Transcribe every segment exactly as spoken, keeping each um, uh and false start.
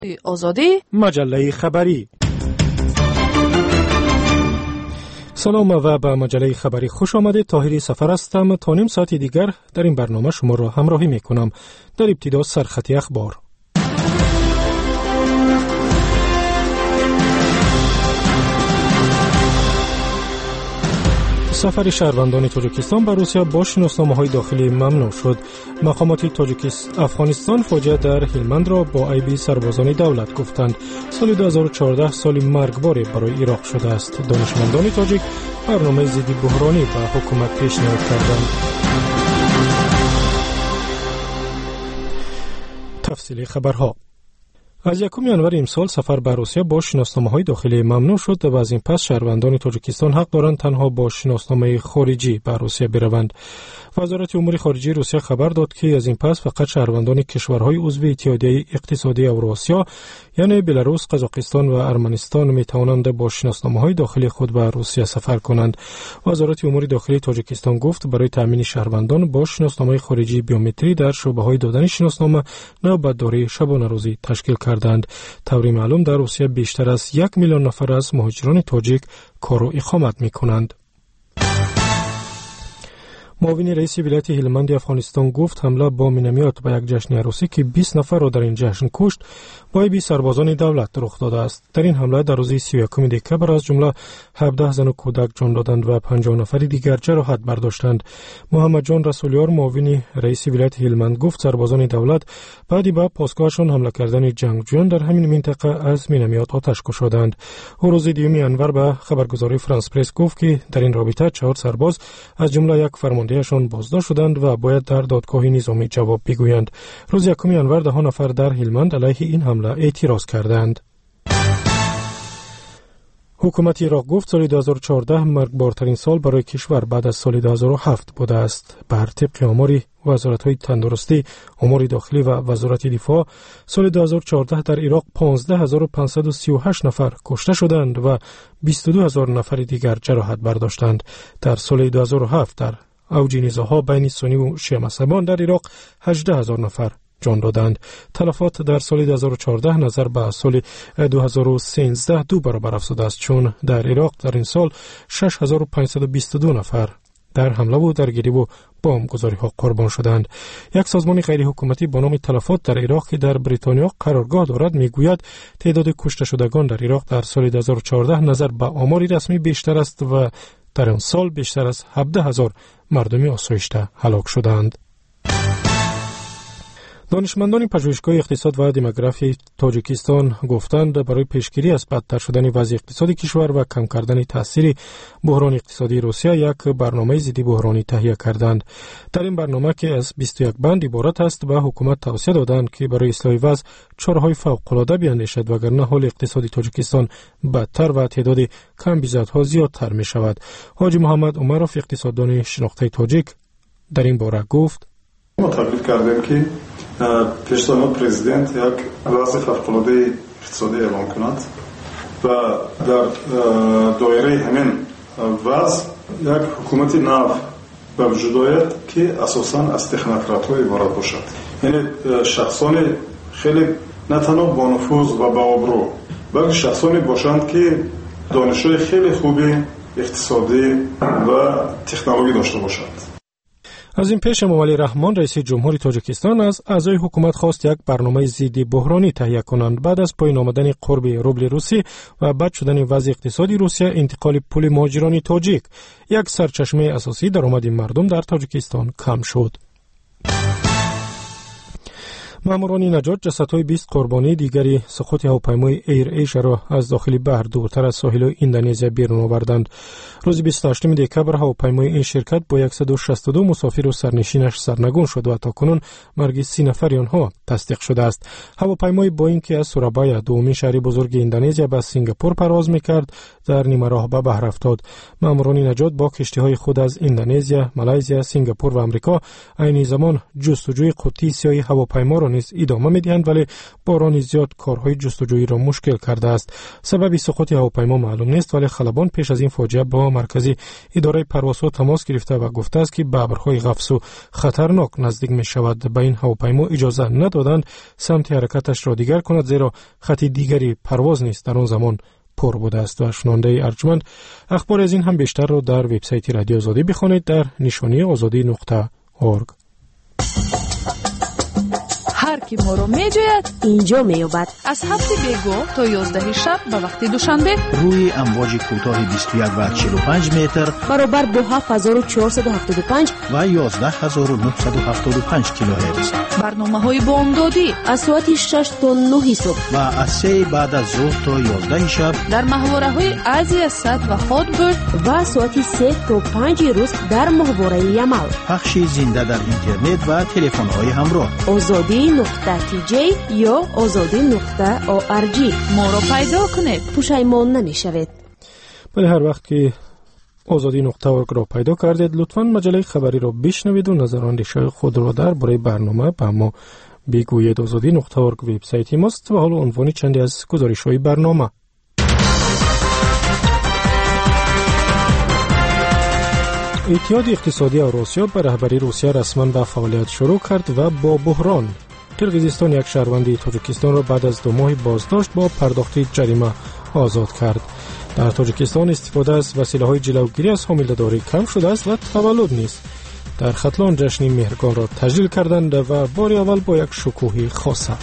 آزادی مجله خبری. سلام و به مجله خبری خوش آمدید. طاهری سفر هستم. تا نیم ساعت دیگر در این برنامه شما را همراهی می کنم. در ابتدا سرخط اخبار. سفر شهروندان تاجیکستان به روسیه با شناسنامه‌های داخلی ممنوع شد. مقامات تاجیکستان افغانستان فاجعه در هلمند را با عیب سربازان دولت گفتند. سال دو هزار و چهارده سال مرگباری برای عراق شده است. دانشمندان تاجیک برنامه ضد بحرانی به حکومت پیشنهاد کردند. تفصیل خبرها. از یکم ژانویه امسال سفر به روسیه با شناسنامه‌های داخلی ممنوع شد و از این پس شهروندان تاجیکستان حق دارند تنها با شناسنامه خارجی به روسیه بروند. وزارت امور خارجه روسیه خبر داد که از این پس فقط شهروندان کشورهای عضو اتحادیه اقتصادی اوراسیا یعنی بلاروس، قزاقستان و ارمنستان می توانند با شناسنامه‌های داخلی خود به روسیه سفر کنند. وزارت امور داخلی تاجیکستان گفت برای تامین شهروندان با شناسنامه خارجی بیومتری در شعبه‌های دادن شناسنامه نوبت‌داری شبانه روزی تشکیل کردند. طوری معلوم در روسیه بیشتر از یک میلیون نفر از مهاجران تاجیک کار و اقامت می‌کنند. معاون رئیس ولایت هلمند افغانستان گفت حمله با مینامیات به یک جشن عروسی که بیست نفر را در این جشن کشت با عیب سربازان دولت رخ داده است. در این حمله در روز سی و یکم دکبر از جمله هفده زن و کودک جان دادند و پنجاه نفر دیگر جراحت برداشتند. محمد جان رسولیار معاون رئیس ولایت هلمند گفت سربازان دولت بعدی به پاسگاهشان حمله کردن جنگجویان در همین منطقه از مینامیات آتش کشیدند. او روز دیوم ژانویه به خبرگزاری فرانس پرس گفت که در این رابطه چهار سرباز از جمله یک فرماندهشان بازداشت شدند و باید در دادگاه نظامی جواب بگویند. روز یکم ژانویه ده نفر در هلمند علیه این حمله اعتراض کردند. حکومت عراق گفت سال دو هزار و چهارده مرگبارترین سال برای کشور بعد از سال دو هزار و هفت بوده است. بر طبق آمار وزارت‌های تندرستی، امور داخلی و وزارت دفاع، سال دو هزار و چهارده در عراق پانزده هزار و پانصد و سی و هشت نفر کشته شدند و بیست و دو هزار نفر دیگر جراحت برداشتند. در سال دو هزار و هفت در اوج نزاع‌ها بین سنی و شیعه مذهبان در عراق هجده هزار نفر جان دادند. تلفات در سال دو هزار و چهارده نظر به سال دو هزار و سیزده دو برابر افزوده است، چون در عراق در این سال شش هزار و پانصد و بیست و دو نفر در حمله و درگیری و بمبگذاری‌ها قربان شدند. یک سازمان غیر حکومتی با نام تلفات در عراق که در بریتانیا قرارگاه دارد میگوید تعداد کشته شدگان در عراق در سال دو هزار و چهارده نظر به آمار رسمی بیشتر است و در آن سال بیشتر از هفده هزار مردم آسایشته هلاک شدند. دانشمندان پژوهشگاه اقتصاد و دموگرافی تاجیکستان گفتند برای پیشگیری از بدتر شدن وضع اقتصادی کشور و کم کردن تاثیر بحران اقتصادی روسیه یک برنامه ضد بحرانی تهیه کردند. در این برنامه که از بیست و یک بند عبارت است به حکومت توصیه دادند که برای اصلاح وضع چاره‌های فوق‌العاده بیاندیشد وگرنه حال اقتصادی تاجیکستان بدتر و تعداد کم بیزدها زیادتر می شود. حاجی محمد عمروف اقتصاددان شناخته تاجیک در این باره گفت ما تبلیغ کردیم که پیشنهاد پرزیدنت یک وضع فوق‌العاده اقتصادی اعلام کند و در دایره همین وضع یک حکومت نو به وجود آید که اساساً از تکنوکرات‌ها عبارت باشد. یعنی شخصان خیلی نه تنها با نفوذ و با آبرو بلکه شخصانی باشند که دانش‌های خیلی خوبی اقتصادی و تکنولوژی داشته باشند. از این پیش امامعلی رحمان رئیس جمهوری تاجیکستان از اعضای حکومت خواست یک برنامه ضد بحرانی تهیه کنند. بعد از پایین آمدن قرب روبل روسی و بد شدن وضع اقتصادی روسیه، انتقال پول مهاجران تاجیک یک سرچشمه اساسی درآمد مردم در تاجیکستان کم شد. ماموران نجات جسدهای بیست قربانی دیگری سقوط هواپیمای ایر ایشیا را از داخل بحر دورتر از ساحل اندونزیا بیرون آوردند. روز بیست و هشتم دکبر هواپیمای این شرکت با صد و شصت و دو مسافر و سرنشینش سرنگون شد و تاکنون مرگ سی نفر آنها تصدیق شده است. هواپیمای بوئینگ که از سورابایا دومین شهر بزرگ اندونزیا به سنگاپور پرواز می‌کرد در نیمه راه به بحر افتاد. ماموران نجات با کشتی‌های خود از اندونزیا، مالایزیا، سنگاپور و آمریکا عین زمان جستجوی قوطی سیاه هواپیما را نیز ادامه می‌دهند، ولی باران زیاد کارهای جستجویی را مشکل کرده است. سبب سقوط هواپیما معلوم نیست، ولی خلبان پیش از این فاجعه با مرکزی اداره پروازها تماس گرفته و گفته است که به ابرهای غفص و خطرناک نزدیک می‌شود. به این هواپیما اجازه ندادند سمت حرکتش را دیگر کند، زیرا خط دیگری پرواز نیست در آن زمان پر بوده است. و شنونده ارجمند، اخبار از این هم بیشتر را در وبسایت رادیو آزادی بخوانید در نشانی آزادی نقطه اورگ. هر کی ما رو میجوید اینجا میابد. از هفت بیگو تا یازده شب به وقت دوشنبه روی امواج کوتاه بیست و یک و چهل و پنج متر برابر با هفت هزار و چهارصد و هفتاد و پنج و یازده هزار و نهصد و هفتاد و پنج کیلوهرتز. برنامه‌های بامدادی از ساعت شش تا نه صبح و از سه بعد از ظهر تا یازده شب در ماهواره‌های آسیا صد و هاتبرد و ساعت سه تا پنج روز در ماهواره یمال. پخش زنده در اینترنت و تلفن‌های همراه. آزادی نقطه تی جی یا آزادی نقطه او ار جی ما رو پیدا کنید، پشیمان نمیشوید. ولی هر وقت که آزادی نقطه اورگ را پیدا کردید لطفاً مجله خبری را بشنوید و نظر و اندیشه خود را درباره برنامه به ما بگویید. آزادی نقطه اورگ وبسایت ماست و حالا عنوان چندی از گزارش‌های برنامه. اتحاد اقتصادی اوراسیا به رهبری روسیه رسما به فعالیت شروع کرد و با بحران قرقیزستان یک شهروند تاجیکستان را بعد از دو ماه بازداشت با پرداخت جریمه آزاد کرد. در تاجیکستان استفاده از وسیله‌های جلوگیری از حامله‌داری کم شده است و تولد نیز در ختلان جشن مهرگان را تجلیل کردند و بار اول با یک شکوه خاصه.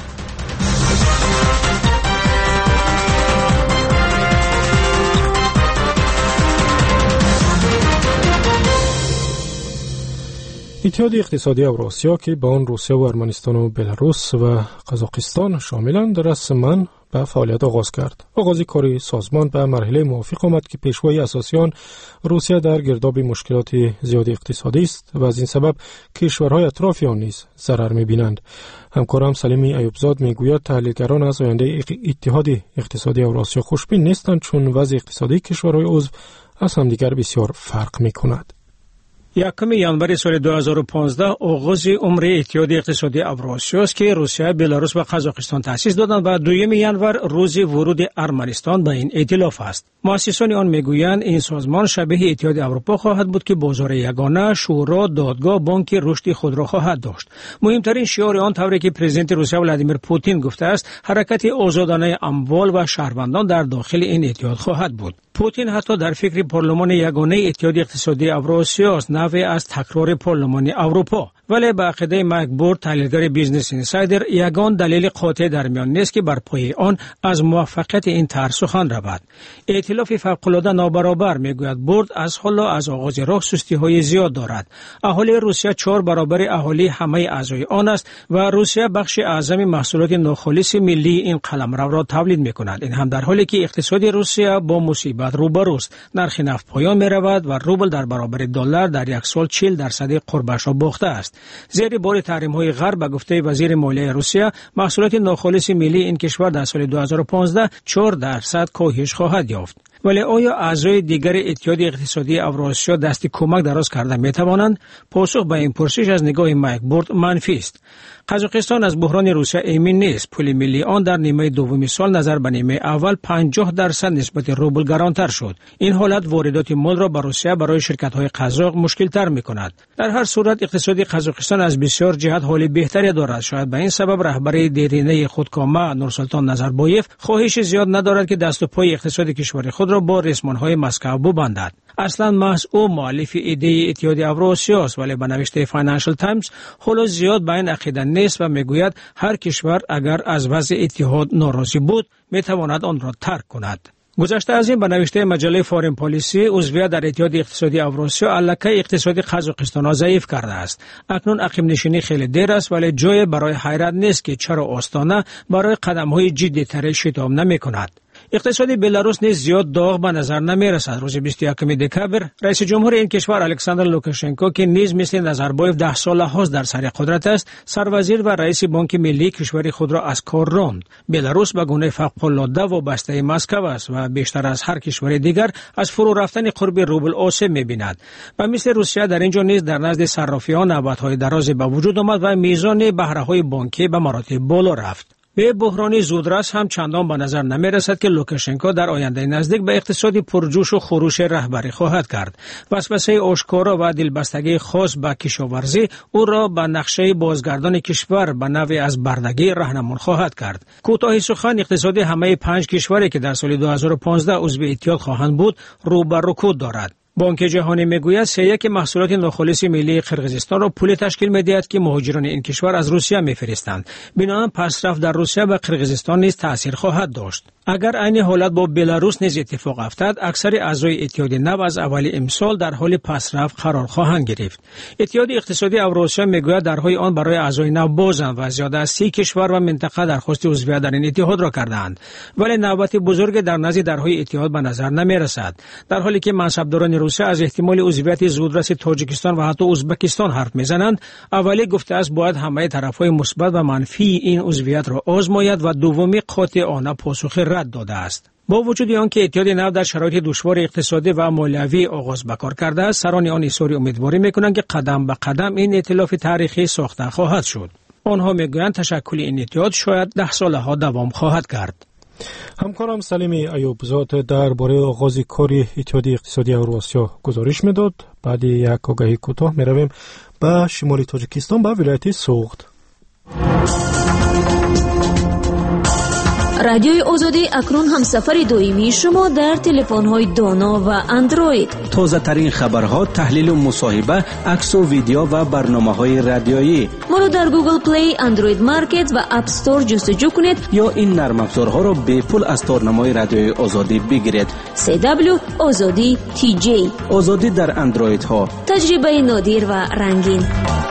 اتحاد اقتصادی اوراسیا که با آن روسیه و ارمنستان و بلاروس و قزاقستان شاملند رسما به فعالیت آغاز کرد. آغاز کار سازمان به مرحله موافق آمد که پیشوای اساسی آن روسیه در گرداب مشکلات زیاد اقتصادی است و از این سبب کشورهای اطراف آن نیز ضرر می‌بینند. همکارم سلیمی ایوبزاد میگوید تحلیلگران از آینده اتحاد اقتصادی اوراسیا خوشبین نیستند، چون وضع اقتصادی کشورهای عضو از همدیگر بسیار فرق می‌کند. یکم ژانویه سال دو هزار و پانزده آغاز عمر اتحاد اقتصادی اوراسیا است که روسیه، بلاروس و قزاقستان تأسیس دادند و دوم ژانویه روز ورود ارمنستان به این ائتلاف است. مؤسسان آن میگویند این سازمان شبیه اتحاد اروپا خواهد بود که بازار یگانه، شورا، دادگاه، بانک رشد خود را خواهد داشت. مهمترین شعار آن طوری که پرزیدنت روسیه ولادیمیر پوتین گفته است حرکت آزادانه اموال و شهروندان در داخل این اتحاد خواهد بود. پوتین حتی در فکر پارلمان یگانه اتحاد اقتصادی اوراسیا است، نوعی از تکرار پارلمان اروپا. ولی به عقیده مایک بورد، تحلیلگر بیزنس اینسایدر، یگان دلیل قاطع در میان نیست که بر پایه آن از موفقیت این طرح سخن رود. ائتلاف فوق‌العاده نابرابر، میگوید بورد، از حالا از آغاز راه سستی‌های زیاد دارد. اهالی روسیه چهار برابر اهالی همه اعضای آن است و روسیه بخش اعظم محصولات ناخالص ملی این قلمرو را تولید می‌کند. این هم در حالی که اقتصاد روسیه با مصیبت روبروست. نرخ نفت پایان می‌رود و روبل در برابر دلار در یک سال چهل درصد قربش را باخته است. زیر بار تحریم‌های غرب به گفته وزیر مالیه روسیه، محصولات ناخالص ملی این کشور در سال دو هزار و پانزده چهار درصد کاهش خواهد یافت. ولی آیا اعضای دیگر اتحاد اقتصادی اوراسیا دست کمک دراز کرده می‌توانند؟ پاسخ به این پرسش از نگاه مایک بورد منفی است. قزاقستان از بحران روسیه ایمن نیست. پول ملی آن در نیمه دوم سال نظر به نیمه اول پنجاه درصد نسبت روبل گرانتر شد. این حالت واردات مال را به روسیه برای شرکت‌های قزاق مشکل‌تر می‌کند. در هر صورت اقتصاد قزاقستان از بسیار جهت حال بهتری دارد. شاید به این سبب رهبر دیرینه خودکامه نورسلطان نظربایف خواهش زیاد ندارد که دست و پای اقتصاد کشور خود را با رسمان‌های مسکو ببندد. اصلا محض او مؤلف ایده اتحاد اوراسیا است، ولی به نوشته فاینانشل تایمز حالا زیاد به این عقیده نیست و میگوید هر کشور اگر از وضع اتحاد ناراضی بود میتواند آن را ترک کند. گذشته از این به نوشته مجله فارن پالیسی، عضویت در اتحاد اقتصادی اوراسیا الکی اقتصاد قزاقستان را ضعیف کرده است. اکنون عقب نشینی خیلی دیر است، ولی جای برای حیرت نیست که چرا آستانه برای قدم‌های جدی‌تر شتاب نمی‌کند. اقتصاد بلاروس نیز زیاد داغ به نظر نمی رسد. روز بیست و یکم دکامبر رئیس جمهور این کشور الکساندر لوکاشنکو که نیز مثل نظربایف ده ساله هاست در سر قدرت است، سروزیر و رئیس بانک ملی کشور خود را از کار راند. بلاروس به گونه فوق‌العاده وابسته مسکو است و بیشتر از هر کشور دیگر از فرو رفتن قرب روبل آسیب می‌بیند. و مثل روسیه در اینجا نیز در نزد صرافیان نوبت‌های دراز به وجود آمد و میزان بهره‌های بانکی به مراتب بالا رفت. به بحرانی زودرس هم چندان به نظر نمی رسد که لوکاشنکو در آینده نزدیک به اقتصادی پرجوش و خروش رهبری خواهد کرد. وسوسه آشکارا و دلبستگی خاص به کشاورزی او را به نقشه بازگردان کشور به نوعی از بردگی راهنمون خواهد کرد. کوتاه سخن، اقتصاد همه پنج کشوری که در سال دو هزار و پانزده عضو اتحاد خواهند بود رو به رکود دارد. بانک جهانی میگوید سه یک محصولات ناخالص ملی قرقیزستان را پول تشکیل می‌دهد که مهاجران این کشور از روسیه می‌فرستند. بنابراین پسرفت در روسیه و قرقیزستان نیز تأثیر خواهد داشت. اگر این حالت با بلاروس نیز اتفاق افتد، اکثر اعضای اتحاد نو از اول امسال در حال پسرفت قرار خواهند گرفت. اتحاد اقتصادی اوراسیا میگوید درهای آن برای اعضای نو بازند و زیاده از سی کشور و منطقه درخواست عضویت در این اتحاد را کردند، ولی نوبت بزرگ در نزد درهای اتحاد به نظر نمی‌رسد. در حالی که منصبداران روسیه از احتمال عضویت زودرس تاجیکستان و حتی ازبکستان حرف میزنند، اولی گفته است باید همه طرفهای مثبت و منفی این عضویت را آزماید و دومی قاطعانه پاسخ رد داده است. با وجود آنکه اتحاد نو در شرایط دشوار اقتصادی و مالیوی آغاز به کار کرده است، سران آن اظهار امیدواری میکنند که قدم به قدم این ائتلاف تاریخی ساخته خواهد شد. آنها میگویند تشکل این اتحاد شاید ده ساله ها دوام خواهد کرد. همکارم سلیم ایوبزاد درباره آغاز کار اتحاد اقتصادی اوراسیا گزارش میداد. بعد یک آگهی کوتاه میرویم به شمال تاجیکستان به ولایت سوخت. رادیوی آزادی اکنون همسفر دائمی شما در تلفن‌های دانا و اندروید. تازه ترین خبرها، تحلیل و مصاحبه، عکس و ویدیو و برنامه‌های رادیویی. ما رو در گوگل پلی، اندروید مارکت و اپ استور جستجو کنید یا این نرم افزارها را به پول از تارنمای رادیوی آزادی بگیرید. سی دبلیو آزادی تی جی. آزادی در اندروید ها. تجربه نادر و رنگین.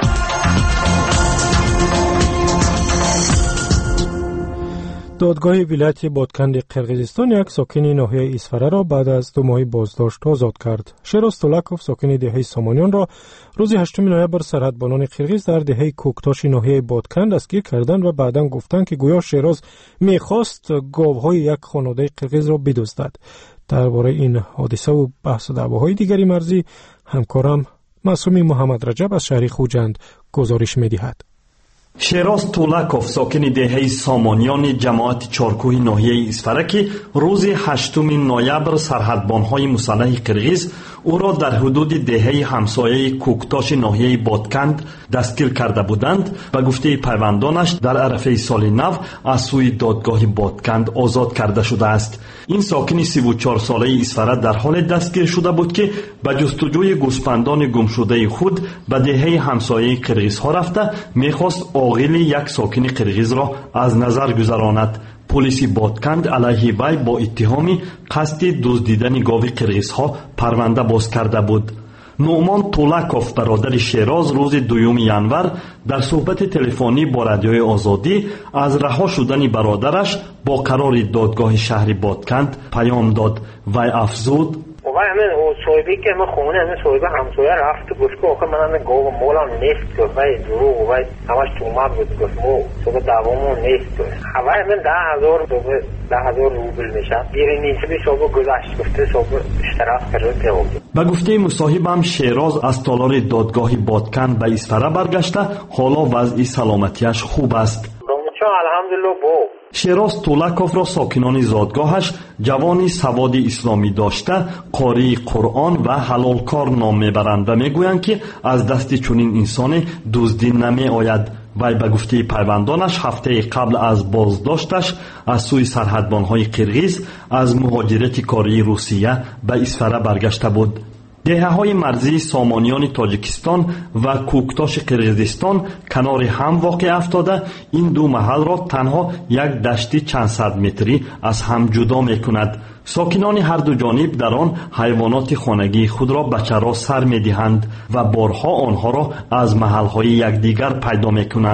دادگاه ولایت بادکند قرقیزستان یک ساکن ناحیه ایسفره را بعد از دو ماه بازداشت آزاد کرد. شیراز تولاکوف ساکن دهه سامانیان را روز هشتم نوامبر سرحدبانان قرقیز در دهه کوکتاش ناحیه بادکند دستگیر کردند و بعداً گفتند که گویا شیراز می‌خواست گاوهای یک خانواده قرقیز را بدزدد. درباره این حادثه و بحث و دعواهای دیگری مرزی همکارم معصومی محمد رجب از شهر خوجند گزارش می‌دهد. شیراز تولاکوف ساکن دهه سامانیان جماعت چارکوه ناحیه ایسفره که روز هشتم نوامبر سرحدبانهای مسلح قرقیز او را در حدود دهه همسایه کوکتاش ناحیه بادکند دستگیر کرده بودند و گفته پیوندانش در عرفه سال نو از سوی دادگاه بادکند آزاد کرده شده است. این ساکن سی و چهار ساله ایسفره در حال دستگیر شده بود که به جستجوی گوسفندان گم شده خود به دهه همسایه قرقیز ها رفته میخواست عاقل یک ساکن قرقیز را از نظر گذراند. پلیس بادکند علیه وی با اتهام قصد دزدیدن گاو قرقیزها پرونده باز کرده بود. نومان تولاکوف برادر شیراز روز دوم ینور در صحبت تلفنی با رادیوی آزادی از رها شدن برادرش با قرار دادگاه شهر بادکند پیام داد. وی افزود: و همین صاحبی که من خونه همین صاحب همسایه رفت گفت که آخه من همین گاو مولم نیست گفت و دروغ و همش تومت بود گفت مو صبح دوامون نیست گفت و همین ده هزار ده هزار روبل میشه بیری نیست بی صبح گذشت گفته صبح اشتراف کرده تیوم. به گفته مصاحبم شیراز از تالار دادگاه بادکند به ایسفره برگشته حالا وضع سلامتیش خوب است. الحمدلله بو شیراز تولاکوف را ساکنان زادگاهش جوانی سواد اسلامی داشته قاری قرآن و حلال کار نام میبرند و میگویند که از دست چنین انسان دزدی نمی آید. وی به گفته پیوندانش هفته قبل از بازداشتش از سوی سرحدبانهای قرقیز از مهاجرت کاری روسیه به ایسفره برگشته بود. دهه‌های مرزی سامانیان تاجیکستان و کوکتاش قرقیزستان کنار هم واقع افتاده این دو محل را تنها یک دشتی چند صد متری از هم جدا می‌کند. ساکنان هر دو جانب در آن حیوانات خانگی خود را به چرا سر می‌دهند و بارها آنها را از محل‌های یکدیگر پیدا می‌کنند.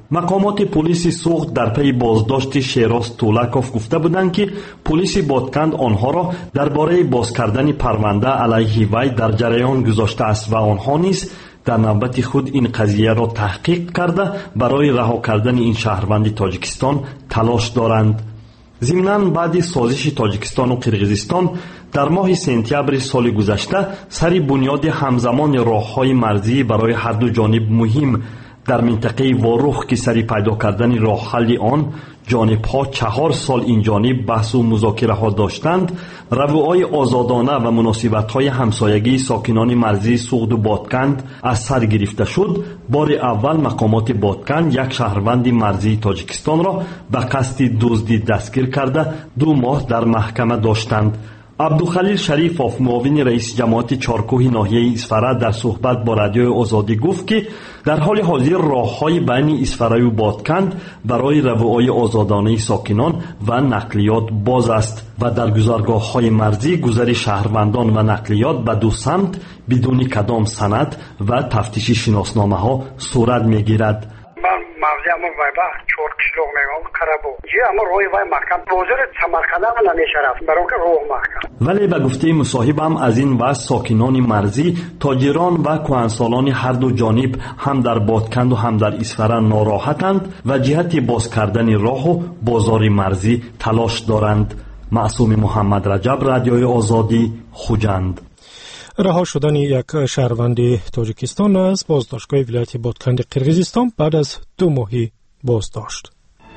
مقامات پلیس سوخت در پی بازداشت شیراز تولکوف گفته بودند که پلیس بادکند آنها را درباره باز کردن پرونده علیه وی در جریان گذاشته است و آنها نیز در نوبت خود این قضیه را تحقیق کرده برای رها کردن این شهروند تاجیکستان تلاش دارند. ضمناً بعد سازش تاجیکستان و قرقیزستان در ماه سپتامبر سال گذشته سر بنیاد همزمان راههای مرزی برای هر دو جانب مهم در منطقه واروخ که سری پیدا کردن راه حل آن جانب ها چهار سال این جانب بحث و مذاکره ها داشتند، رویای آزادانه و مناسبت های همسایگی ساکنان مرزی سوخت و بادکند از سر گرفته شد. بار اول مقامات بادکند یک شهروند مرزی تاجیکستان را به قصد دزدی دستگیر کرده دو ماه در محکمه داشتند. عبدالخلیل شریفوف معاون رئیس جماعت چارکوه ناحیه اسفره در صحبت با رادیوی آزادی گفت که در حال حاضر راه‌های بین اسفره و بادکند برای رویای آزادانه ساکنان و نقلیات باز است و در گذرگاه‌های مرزی گذر شهروندان و نقلیات به دو سمت بدون کدام سند و تفتیش شناسنامه‌ها صورت می‌گیرد. مغزی اما وای با چهار کیلو میگم کرابو جی اما روی وای محکم بازار سمرقند نمیشه رفت برای که روح محکم. ولی به گفته مصاحبم از این واسه ساکنان مرزی تاجران و کهنسالان هر دو جانب هم در بادکند و هم در اسفره ناراحتند و جهت باز کردن راه و بازار مرزی تلاش دارند. معصوم محمد رجب، رادیوی آزادی، خوجند. رها شدن یک شهروند تاجیکستان از بازداشتگاه ولایت بادکند قرقیزستان بعد از دو ماهی بازداشت.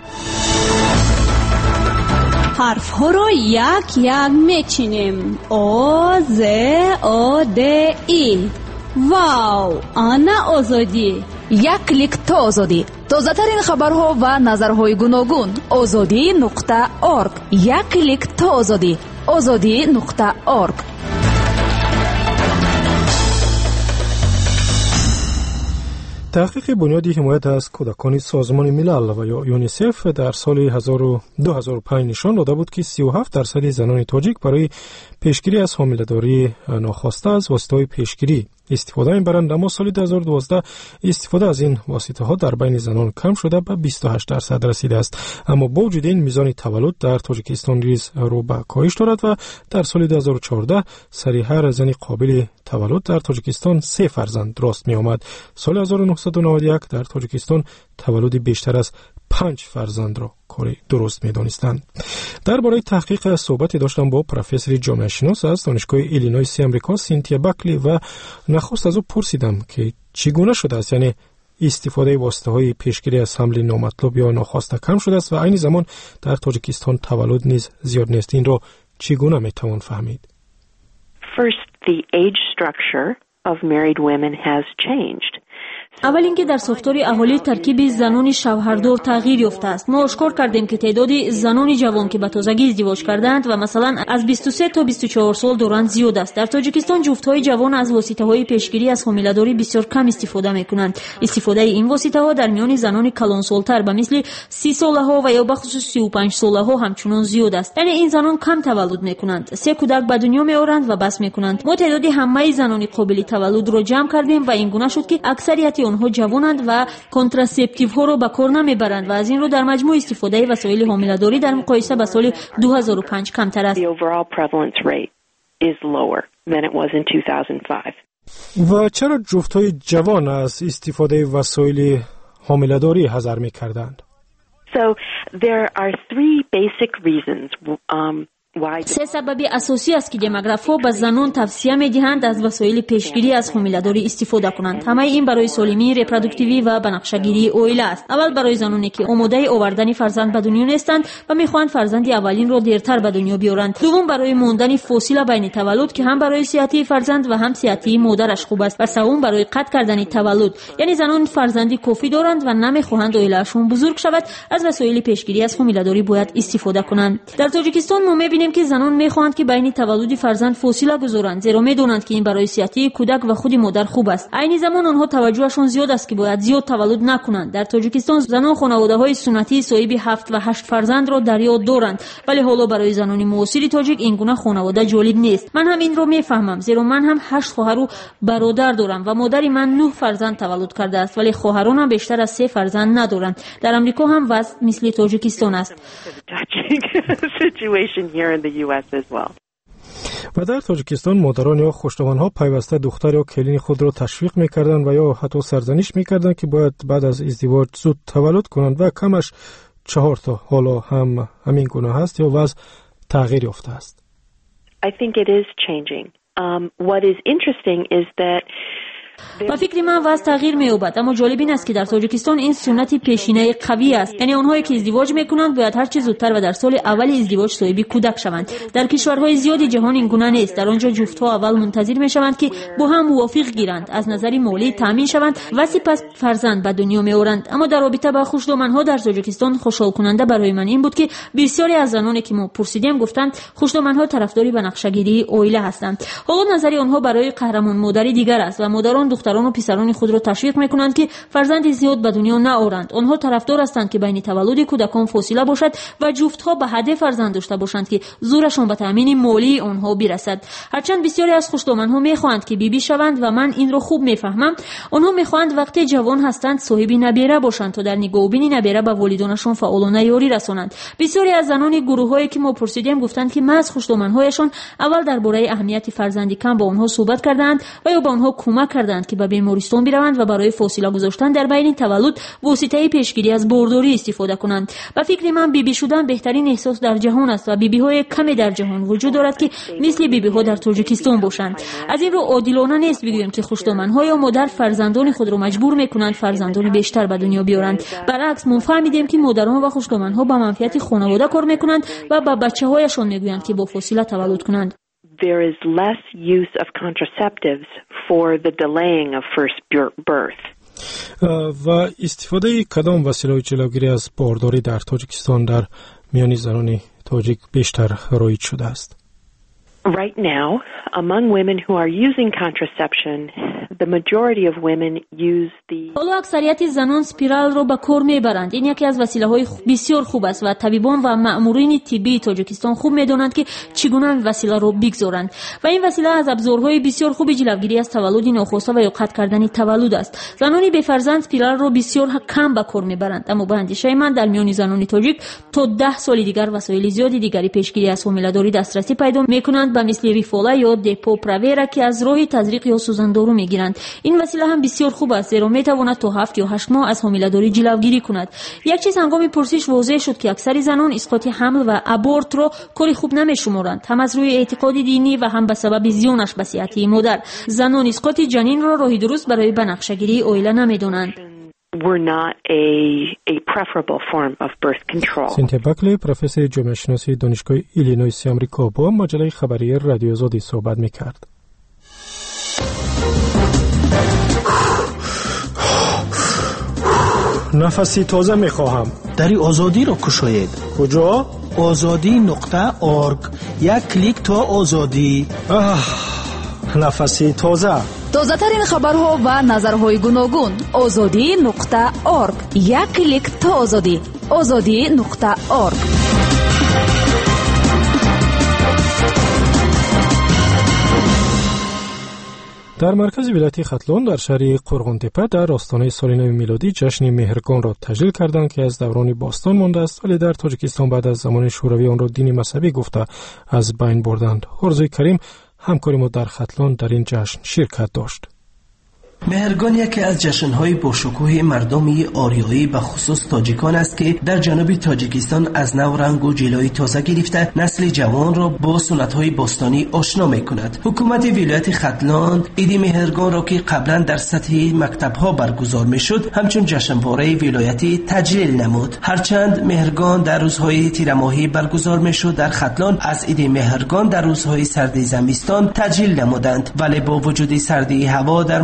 حرف ها رو یک یک میچینیم. او ز او د ای. واو، آنا آزادی. یک کلیک تا آزادی. تازه ترین خبرها و نظرهای گوناگون. آزادی نقطه اورگ. یک کلیک تا آزادی. آزادی نقطه اورگ. تحقیق بنیادی حمایت از کودکان سازمان ملل و یا یونیسف در سال دو هزار و پنج نشان داده بود که سی و هفت درصد زنان تاجیک برای پیشگیری از حامله‌داری ناخواسته از واسطه‌های پیشگیری استفاده می‌برند، اما سال دو هزار و دوازده استفاده از این واسطه‌ها در بین زنان کم شده به بیست و هشت درصد رسیده است. اما با وجود این میزان تولد در تاجیکستان نیز رو به کاهش دارد و در سال دو هزار و چهارده سری هر زن قابل تولد در تاجیکستان سه فرزند راست می آمد. سال هزار و نهصد و نود و یک در تاجیکستان تولد بیشتر از پنج فرزند را کاری درست می دانستند. درباره تحقیق صحبتی داشتم با پروفسور جامعه شناس از دانشگاه ایلینویس امریکا سینتیا بکلی و نخست از او پرسیدم که چگونه شده است، یعنی استفاده واسطه های پیشگیری از حمل نامطلوب یا ناخواسته کم شده است و عین زمان در تاجیکستان تولد نیز زیاد نیست. این را چگونه می توان فهمید؟ First, the age structure of married women has changed. اول اینکه در ساختار اهالی ترکیب زنان شوهردار تغییر یافته است. ما آشکار کردیم که تعداد زنان جوان که به تازگی ازدواج کردند و مثلا از بیست و سه تا بیست و چهار سال دوران زیاد است. در تاجیکستان جفت‌های جوان از واسطه‌های پیشگیری از حامله‌داری بسیار کم استفاده می‌کنند. استفاده این واسطه‌ها در میان زنان کلانسال‌تر به مثل سی ساله‌ها و یا به خصوص سی و پنج ساله‌ها همچنان زیاد است. یعنی این زنان کم تولد می‌کنند، سه کودک به دنیا می‌آورند و بس می‌کنند. ما تعداد همه زنان قابل تولد را جمع کردیم و این گونه شد که اکثریت آنها جوانند و کنتراسپتیو ها رو به کار نمیبرند و از این رو در مجموع استفاده وسایل حامله‌داری در مقایسه با سال دو هزار و پنج کمتر است. و چرا جفت‌های جوان از استفاده وسایل حامله‌داری حذر می‌کردند؟ So there are three basic reasons um سه سبب اساسی است که دموگراف‌ها به زنان توصیه می‌دهند از وسایل پیشگیری از حامله‌داری استفاده کنند. همه این برای سالمی رپروداکتیوی و بنفشه‌گیری اویله است. اول برای زنانی که آماده آوردن فرزند به دنیا نیستند و می‌خواهند فرزند اولین را دیرتر به دنیا بیارند. دوم برای ماندن فاصله بین تولد که هم برای صحتی فرزند و هم صحتی مادرش خوب است. و سوم برای قطع کردن تولد، یعنی زنان فرزندی کافی دارند و نمی‌خواهند اویله‌شون بزرگ شود، از وسایل پیشگیری از حامله‌داری باید استفاده کنند. در تاجیکستان ما می‌بینیم میگویم که زنان میخواهند که بین تولد فرزند فاصله گذارند، زیرا میدونند که این برای صحت کودک و خود مادر خوب است. عین زمان آنها توجهشون زیاد است که باید زیاد تولد نکنند. در تاجیکستان زنان خانواده‌های سنتی صاحب هفت و هشت فرزند را در یاد دارند، ولی حالا برای زنان معاصر تاجیک این گونه خانواده جالب نیست. من هم این رو میفهمم، زیرا من هم هشت خواهر و برادر دارم و مادر من نه فرزند تولد کرده است، ولی خواهرانم بیشتر از سه فرزند ندارند. در آمریکا هم وضع مثل تاجیکستان است. و در تاجیکستان مادران یا خوشتوانها پیوسته دختر یا کلین خود را تشویق میکردند و یا حتی سرزنش میکردند که باید بعد از ازدواج زود تولد کنند و کمش چهار تا. حالا هم همین گونه هست یا وضع تغییر یافته است؟ I think it is changing. Um, what is interesting is that با فکر من وضع تغییر می‌یابد، اما جالب این است که در تاجیکستان این سنت پیشینه قوی است، یعنی آنهایی که ازدواج می‌کنند باید هر چه زودتر و در سال اول ازدواج صاحب کودک شوند. در کشورهای زیادی جهان این گونه نیست. در آنجا جفت‌ها اول منتظر می‌شوند که با هم موافق گیرند، از نظر مالی تامین شوند و سپس فرزند به دنیا می‌آورند. اما در رابطه با خوشدامن‌ها در تاجیکستان خوشحال کننده برای من این بود که بسیاری از زنانی که ما پرسیدیم گفتند خوشدامن‌ها طرفداری به نقشه‌گیری عائله هستند. حالا نظر آنها برای قهرمان مادری دیگر است و مادران دختران و پسران خود را تشویق می‌کنند که فرزند زیاد به دنیا نآورند. آنها طرفدار هستند که بین تولد کودکان فاصله باشد و جفت‌ها به هدف فرزند داشته باشند که زورشان به تامین مالی آنها برسد. هرچند بسیاری از خوشدامن‌ها می‌خواهند که بیبی شوند و من این را خوب می‌فهمم، آنها می‌خواهند وقتی جوان هستند صاحب نبیره باشند تا در نگاهبین نبیره به والدینشان فعالانه یاری رسانند. بسیاری از زنان گروه‌هایی که ما پرسیدیم گفتند که محض خوشدامن‌هایشان اول درباره اهمیت فرزندی کم با آنها صحبت کردند و یا به آنها کمک کردند که به بیمارستان بروند و برای فاصله گذاشتن در بین تولد واسطه پیشگیری از بارداری استفاده کنند. و فکر من بیبی شدن بهترین احساس در جهان است و بیبی‌های کمی در جهان وجود دارد که مثل بیبی‌ها در تاجیکستان باشند. از این رو عادلانه نیست بگوییم که خوشدامن‌ها یا مادر فرزندان خود را مجبور می‌کنند فرزندان بیشتر به دنیا بیارند. برعکس ما فهمیدیم که مادران و خوشدامن‌ها با منفعت خانواده کار می‌کنند و به بچه‌هایشان می‌گویند که با فاصله تولد کنند. There is less use of contraceptives for the delaying of first birth. و استفاده کدام وسیله جلوگیری از بارداری در تاجیکستان در میان زنان تاجیک بیشتر رایج شده است؟ Right now, among women who are using contraception, the majority of women use the حالا اکثریت زنان سپیرال را به کار میبرند. این یکی از وسیله‌های بسیار خوب است و طبیبان و مأمورین طبی تاجیکستان خوب میدانند که چگونه این وسیله را بگذارند و این وسیله از ابزارهای بسیار خوب جلوگیری از تولد ناخواسته و یا قطع کردن تولد است. زنان بی فرزند سپیرال را بسیار کم به کار میبرند، اما به اندیشه من در میان زنان تاجیک تا ده سال دیگر وسایل زیادی دیگری پیشگیری از حامله‌داری دسترسی پیدا میکنند به مثل ریفولا یا دپو پراویرا که از راه تزریق یا سوزاندارو میگیرند. این وسیله هم بسیار خوب است زیرا میتواند تا هفت یا هشت ماه از حامله‌داری جلوگیری کند. یک چیز هنگام پرسش واضح شد که اکثر زنان اسقاط حمل و ابورت را کاری خوب نمیشمارند، هم از روی اعتقاد دینی و هم به سبب زیانش به صحت مادر. زنان اسقاط جنین را راهی درست برای بنقشه‌گیری عائله نمیدونند. were not a a preferable form of birth control. سینتیا بکلی پروفسور جامعه شناسی دانشگاه ایلینویس آمریکا با مجله خبری رادیو آزادی صحبت می‌کرد. نفسی تازه می‌خواهم. دری آزادی را کشاید. کجا؟ آزادی نقطه اورگ. یک کلیک تا آزادی. نفسی تازه. تازه ترین خبرها و نظرهای گوناگون. آزادی نقطه اورگ. یک کلیک تا آزادی. آزادی نقطه اورگ. در مرکز ولایت ختلان در شهر قرغان‌تپه در آستانه سال نو میلادی جشن مهرگان را تجلیل کردند که از دوران باستان مانده است، ولی در تاجیکستان بعد از زمان شوروی آن را دینی مذهبی گفته از بین بردند. آرزوی کریم همکاری ما در ختلان در این جشن شرکت داشت. مهرگان یکی از جشن‌های با شکوه مردمی آریایی به خصوص تاجیکان است که در جنوب تاجیکستان از نو رنگ و جلوه تازه گرفته نسل جوان را با سنت‌های باستانی آشنا می‌کند. حکومت ولایت ختلان عید مهرگان را که قبلا در سطح مکتب‌ها برگزار می‌شد همچون جشنواره ولایتی تجلیل نمود. هرچند مهرگان در روزهای تیر ماهی برگزار می‌شد، در ختلان از عید مهرگان در روزهای سردی زمستان تجلیل نمودند، ولی با وجود سردی هوا در مرکز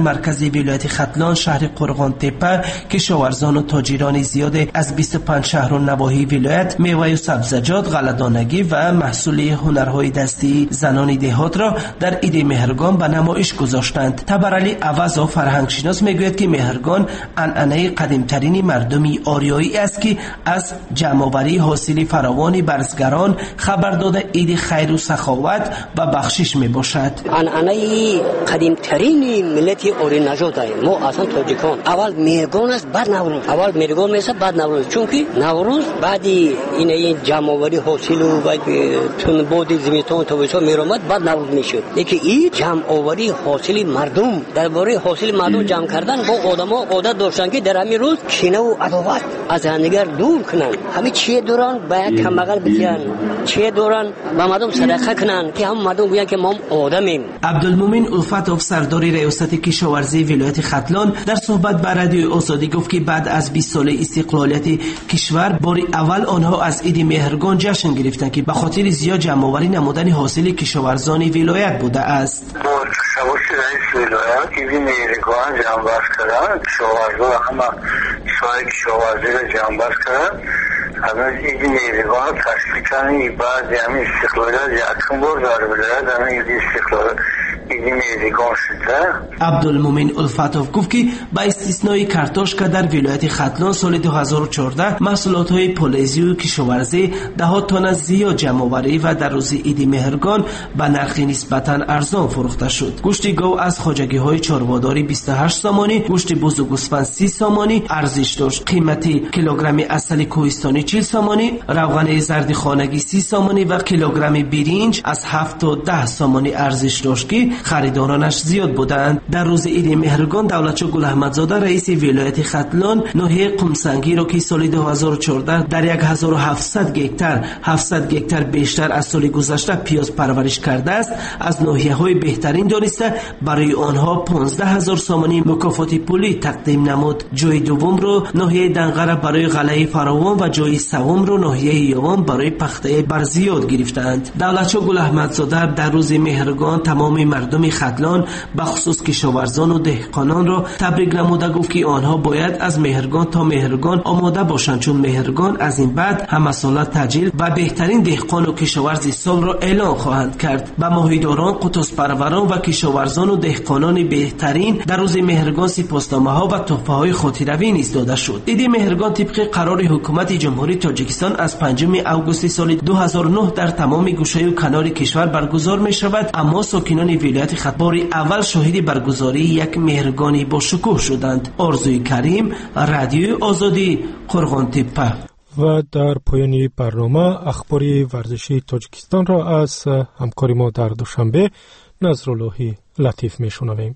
ولایت ختلان شهر قرغان تپه کشاورزان و تاجران زیاد از بیست و پنج شهر و نواحی ولایت میوه و سبزیجات، غله‌دانگی و محصول هنرهای دستی زنان دهات را در عید مهرگان به نمایش گذاشتند. تبرعلی عوض و فرهنگشناس میگوید که مهرگان عنعنه قدیمترین مردمی آریایی است که از جمع‌آوری حاصل فراوان برزگران خبر داده عید خیر و سخاوت و بخشش می باشد. عنعنه قدیمترین ملت آری نژاد است. ما اصلا تاجیکان اول مهرگان است، بعد نوروز. اول مهرگان میشه، بعد نوروز. چون که نوروز بعد این این جمع‌آوری حاصل و بعد تون بود زمستان تابستان میرامد، بعد نوروز میشد. لیکن این جمع‌آوری حاصل مردم درباره حاصل مردم جمع کردن با آدما عادت داشتن که در همین روز کینه و عداوت از همدیگر دور کنن. همین چیه دوران باید کمبغل بزیان، چیه دوران با مردم صدقه کنن که هم مردم بگن که ما آدمیم. عبدالمومن الفتوف سردار ریاست کشاورزی ولایت ختلان در صحبت با رادیو آزادی گفت که بعد از بیست سال استقلالیت کشور بار اول آنها از عید مهرگان جشن گرفتند که به خاطر زیاد جمع‌آوری نمودن حاصل کشاورزان ولایت بوده است. شباش رئیس ولایت عید مهرگان جمع کردن، کشاورزان همه سای کشاورزی را جمع کردن. همه عید مهرگان تشکیل کردن. بعد همین استقلالیت یکم بار در ولایت همین عید استقلالیت عید مهرگان شده. عبدالمومن الفتوف گفت که با استثنای کارتوشکا در ولایت ختلان سال دو هزار و چهارده محصولات های پالایزی و کشاورزی ده تن زیاد جمع‌آوری و در روز عید مهرگان به نرخ نسبتاً ارزان فروخته شد. گوشت گاو از خواجگی های چارباداری بیست و هشت سامانی، گوشت بز و گوسفند سی سامانی ارزش داشت. قیمتی کیلوگرم عسل کوهستانی چهل سامانی، روغن زرد خانگی سی سامانی و کیلوگرم برنج از هفت تا ده سامانی ارزش داشت که خریدارانش زیاد بودند. در روز عید مهرگان دولتچو گل احمدزاده رئیس ولایت ختلان ناحیه قمسنگی را که سال دو هزار و چهارده در هزار و هفتصد هکتار هفتصد هکتار بیشتر از سال گذشته پیاز پرورش کرده است از ناحیه‌های بهترین دانسته برای آنها پانزده هزار سامانی مکافات پولی تقدیم نمود. جای دوم را ناحیه دنقره برای غله فراوان و جای سوم را ناحیه یوم برای پخته برزیاد گرفتند. دولتچو گل احمدزاده در روز مهرگان تمام مردم ختلان به خصوص کشاورزان و دهقانان را تبریک نموده گفت که آنها باید از مهرگان تا مهرگان آماده باشند چون مهرگان از این بعد همه ساله تجلیل و بهترین دهقان و کشاورز سال را اعلان خواهند کرد. به ماهیداران، قطاس پروران و کشاورزان و دهقانان بهترین در روز مهرگان سپاسنامه‌ها و تحفه‌های خاطره‌ای نیز داده شد. عید مهرگان طبق قرار حکومت جمهوری تاجیکستان از پنجم آگوست سال دو هزار و نه در تمام گوشه و کنار کشور برگزار می شود، اما ساکنان ولایت ختلان اول شاهد برگزاری یک مهرگانی با شکوه شدند. آرزوی کریم، رادیو آزادی، قرغان تپه. و در پایان برنامه اخبار ورزشی تاجیکستان را از همکار ما در دوشنبه نظراللهی لطیف می شنویم.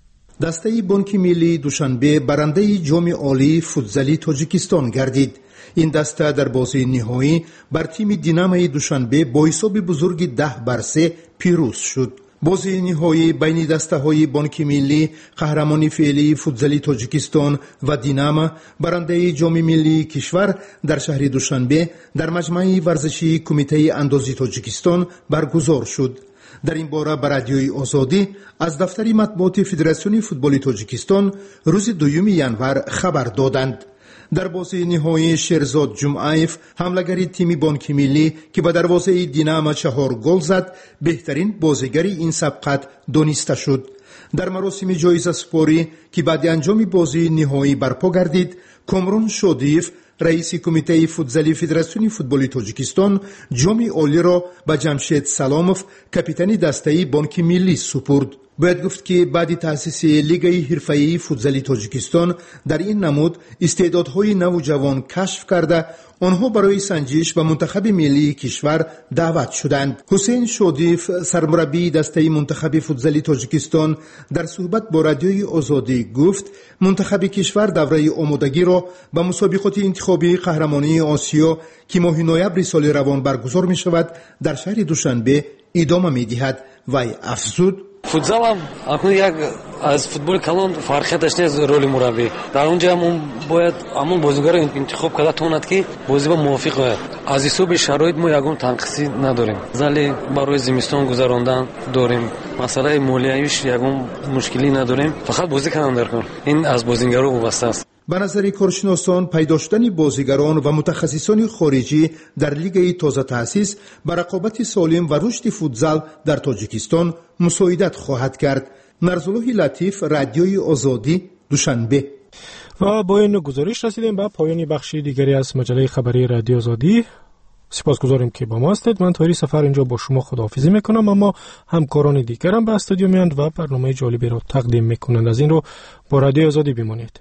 دسته بانک ملی دوشنبه برنده جام عالی فوتزالی تاجیکستان گردید. این دسته در بازی نهایی بر تیم دینامای دوشنبه با حساب بزرگ ده بر سه پیروز شد. بازی نهایی بین دسته های بانک ملی قهرمانی فعلی فوتزالی تاجیکستان و دیناما برنده جام ملی کشور در شهر دوشنبه در مجمع ورزشی کمیته اندازی تاجیکستان برگزار شد. در این باره بر رادیوی آزادی از دفتر مطبوعات فدراسیون فوتبال تاجیکستان روز دوم ژانویه خبر دادند. در بازی نهایی شیرزاد جمعایف حمله‌گر تیم بانک ملی که به دروازه دیناما چهار گل زد بهترین بازیگر این سبقت دانسته شد. در مراسم جایزه سپاری که بعد انجام بازی نهایی برپا گردید، کامرون شودیف رئیس کمیته فوتزالی فدراسیون فوتبال تاجیکستان جام عالی را به جمشید سلاموف کاپیتان دسته بانک ملی سپرد. باید گفت که بعد تأسیس لیگ حرفه‌ای فوتزالی تاجیکستان در این نمود استعدادهای نوجوان کشف کرده آنها برای سنجش به منتخب ملی کشور دعوت شدند. حسین شودیف سرمربی دسته منتخب فوتزالی تاجیکستان در صحبت با رادیوی آزادی گفت منتخب کشور دوره آمادگی را به مسابقات انتخابی قهرمانی آسیا که ماه نوامبر سال روان برگزار می شود در شهر دوشنبه ادامه می دهد. وی افزود футзал ҳам акнун як аз футболи калон фарқияташ нест роли мураббӣ. Дар он ҷо ҳам он бояд ҳамон бозигаро интихоб карда тонад ки бозӣ ба мувофиқ ояд. аз ҳисоби шароит мо ягон танқисӣ надорем. зали барои зимистон гузарондан дорем. масъалаи молиявиш ягон мушкилӣ надорем. фақат бозӣ кардан дар кор. ин аз бозигаро вобаста аст. ба назари коршиносон пайдо шудани бозигарон ва мутахассисони хориҷӣ дар лигаи тоза таъсис ба рақобати солим ва рушди футзал дар тоҷикистон мусоидат хоҳад кард. нарзуллоҳи латиф, радиои озодӣ, душанбе. و با این گزارش رسیدیم به پایان بخشی دیگری از مجله خبری رادیو آزادی. سپاسگزاریم که با ما هستید. من طاهری سفر اینجا با شما خداحافظی میکنم، اما همکاران دیگرم به استودیو میاند و برنامه جالبی رو تقدیم میکنند. از این رو با رادیو آزادی بمانید.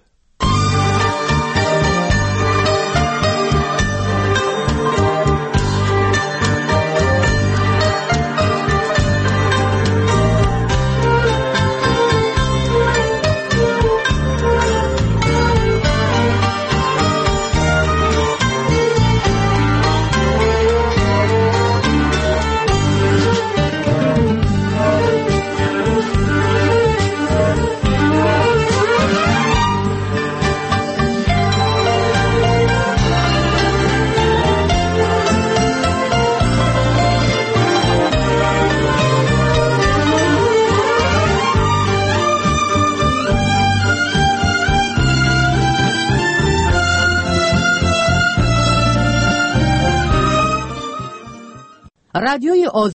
رادیوی